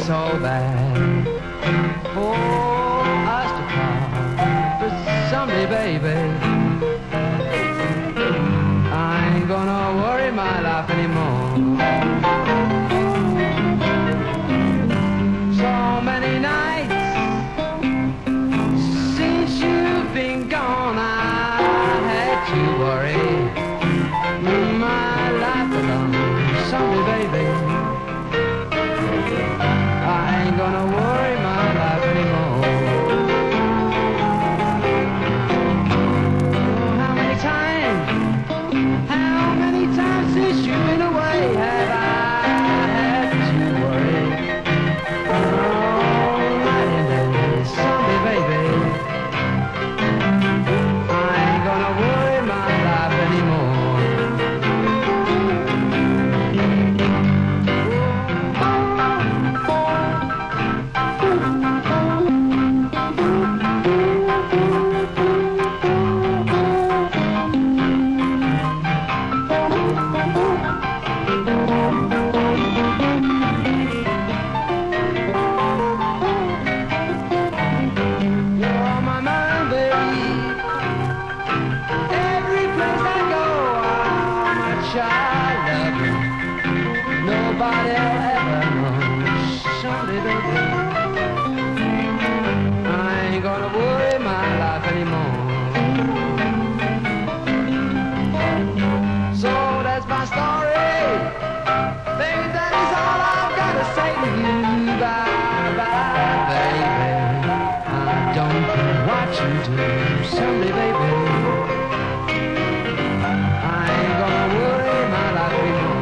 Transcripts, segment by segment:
so bad for us to part. But someday, baby, I ain't gonna worry my life anymore. So many nights since you've been gone, I had to worry my life alone. Someday, baby, I ain't gonna worry my life anymore. How many times since you've been away have I had to worry? Oh, night and day, someday, baby, I ain't gonna worry my life anymore. Nobody ever knows. Someday, baby, I ain't gonna worry my life anymore. So that's my story, baby. That is all I've got to say to you. Bye, bye, baby. I don't care what you do. Someday, baby, I ain't gonna worry my life anymore.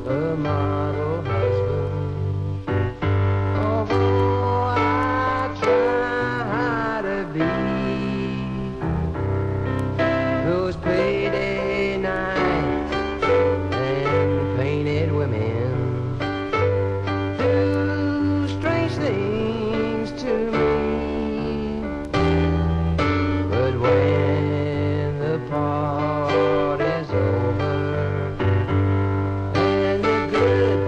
a model husband. Although I try to be, those payday nights and painted women do strange things to me. But when the party's over and the good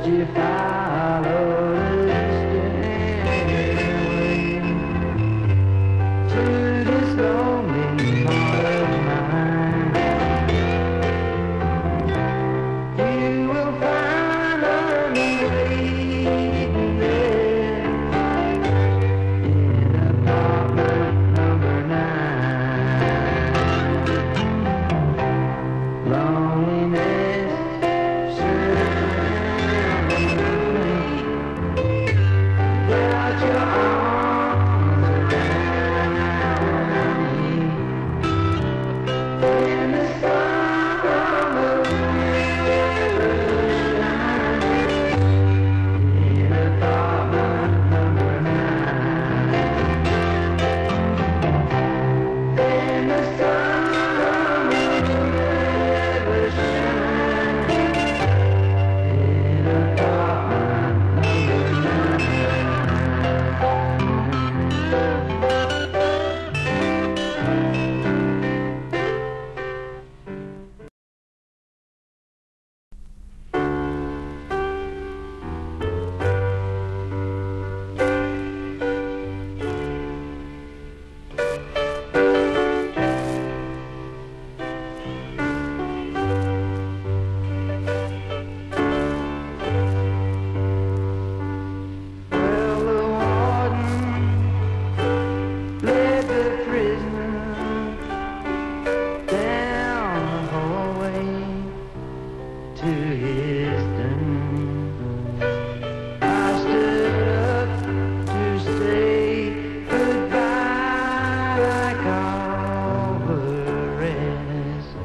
you follow the stairway to this lonely heart of mine? You will find her waiting there in apartment number 9. Loneliness surrounds me without your arms around me. In the summer river shining in apartment number 9. In the summer river shining in apartment number 9. Well, the warden led the prisoner down the hallway to his den. I stood up to say goodbye like all the rest.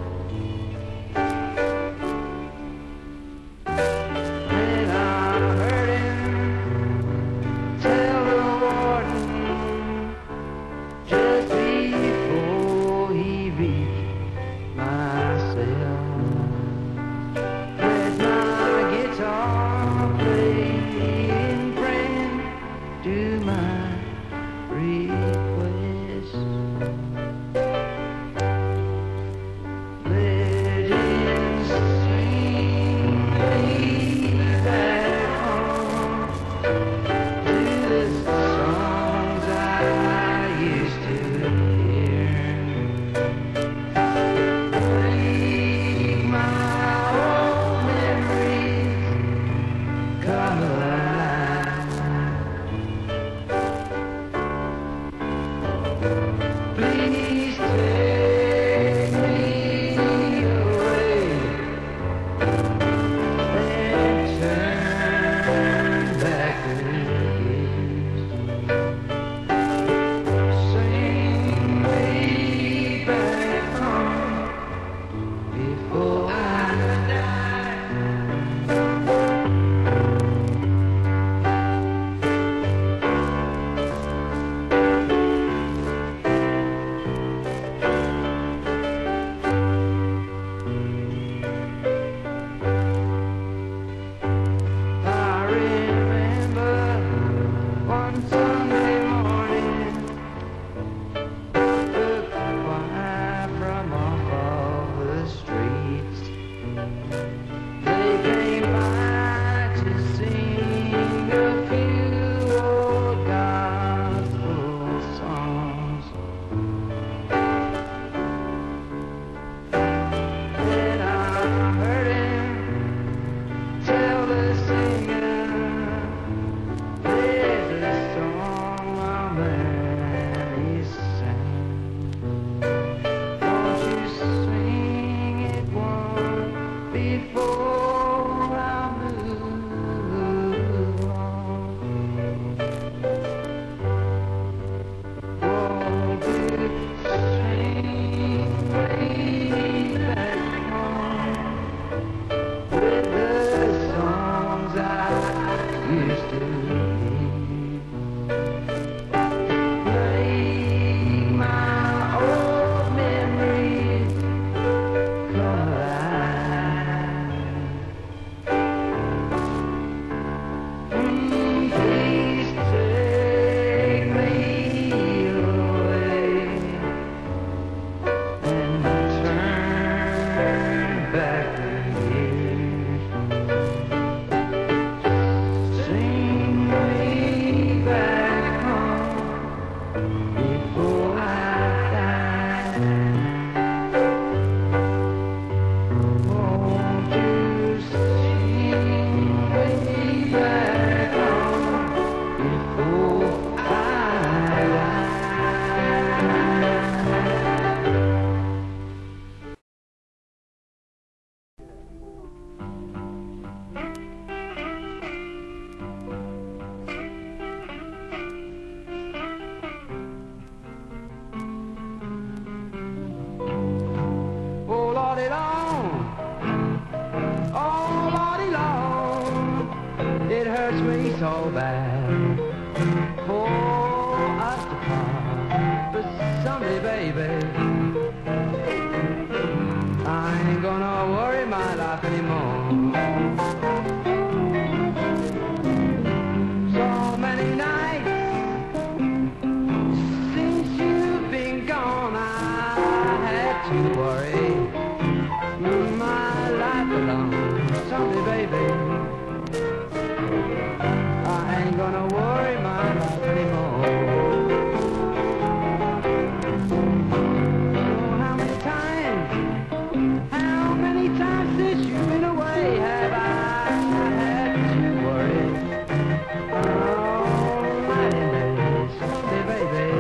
Then I heard him tell the warden just before he reached my cell. Let my guitar playing friend do my request. Let him sing me back home to the songs I used to hear. Make my old memories come alive. Please take me away and turn back the years. Sing me back home before I die. I remember one Sunday morning, the choir from off of the streets. They came by to sing a few old gospel songs. Then I heard him tell the singer, there's a song my Mary sang. Won't you sing it one before I move on? Won't you sing me back home with the songs I used to hear? Make my old memories come alive. so bad for us to part. But someday, baby, I ain't gonna worry my life anymore. So many nights since you've been gone, I had to worry my life alone. Someday, baby, I ain't gonna worry my life anymore. Oh, how many times since you've been away have I had to worry? Oh, mighty lady, someday, baby,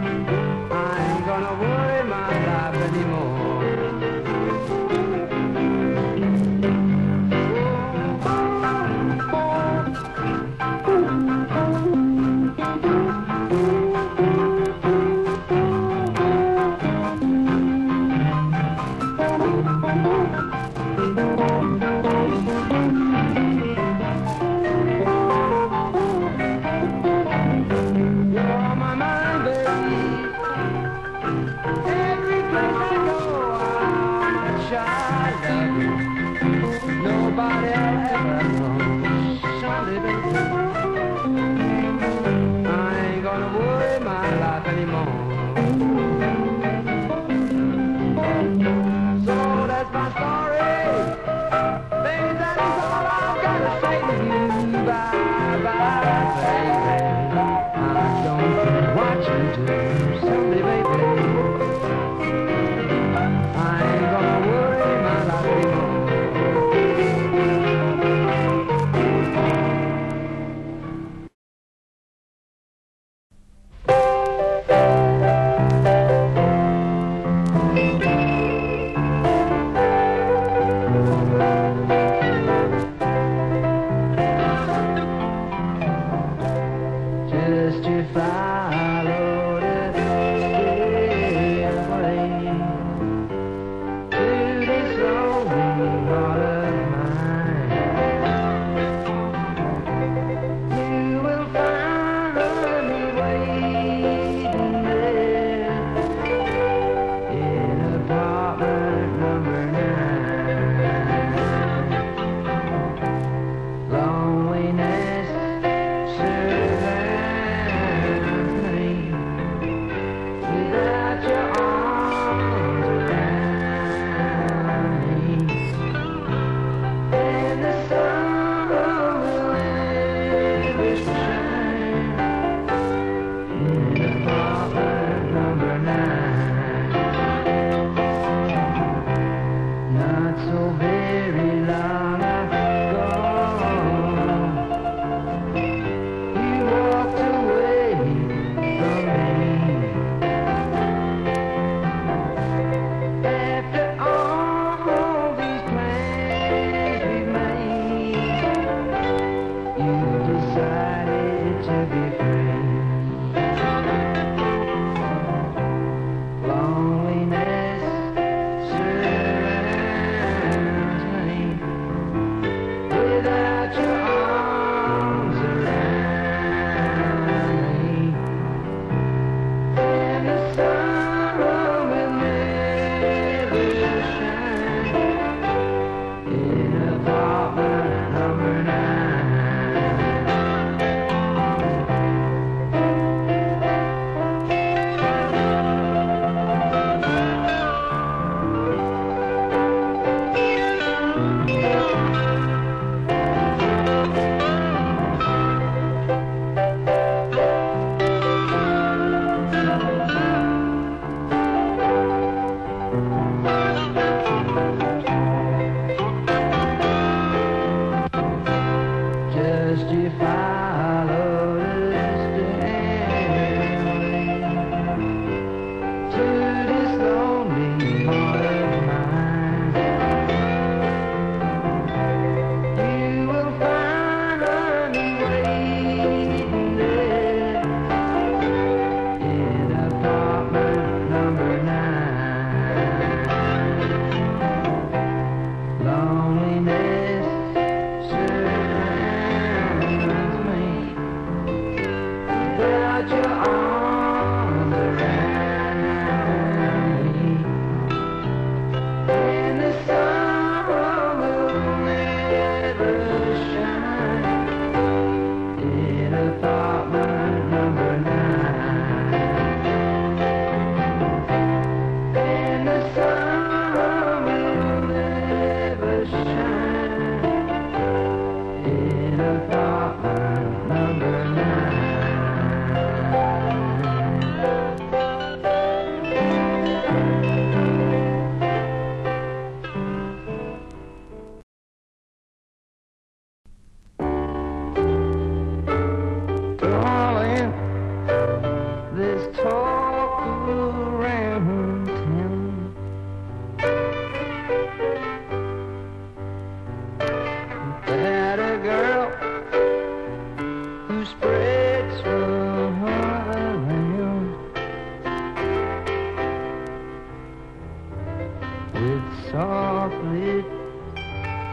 I ain't gonna worry my life anymore.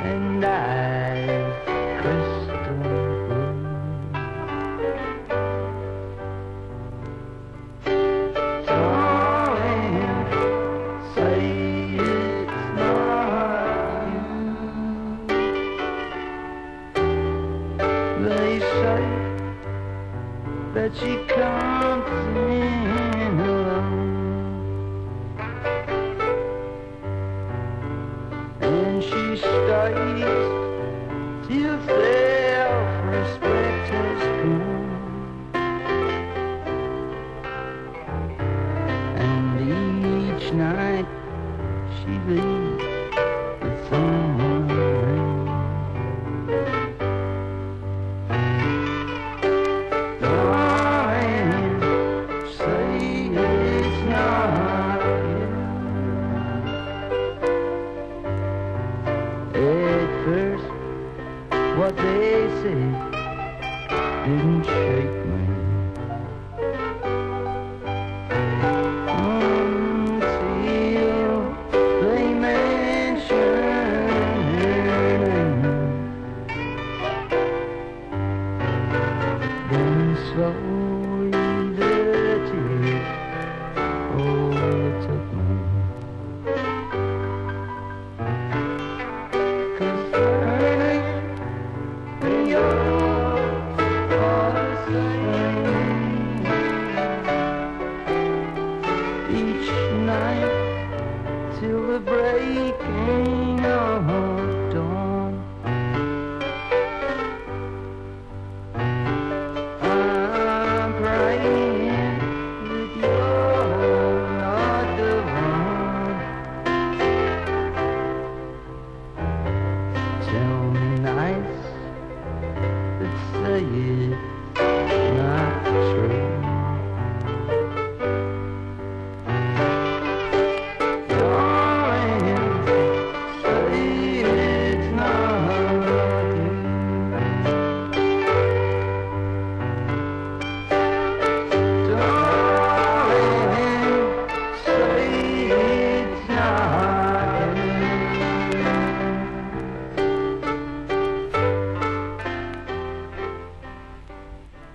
and eyes crystal blue. Darling, say it's not you. They say that she comes in alone, and she stays till self-respect has gone. And each night she leaves with someone new. Darling, say it's not you. At first, what they said didn't shake me.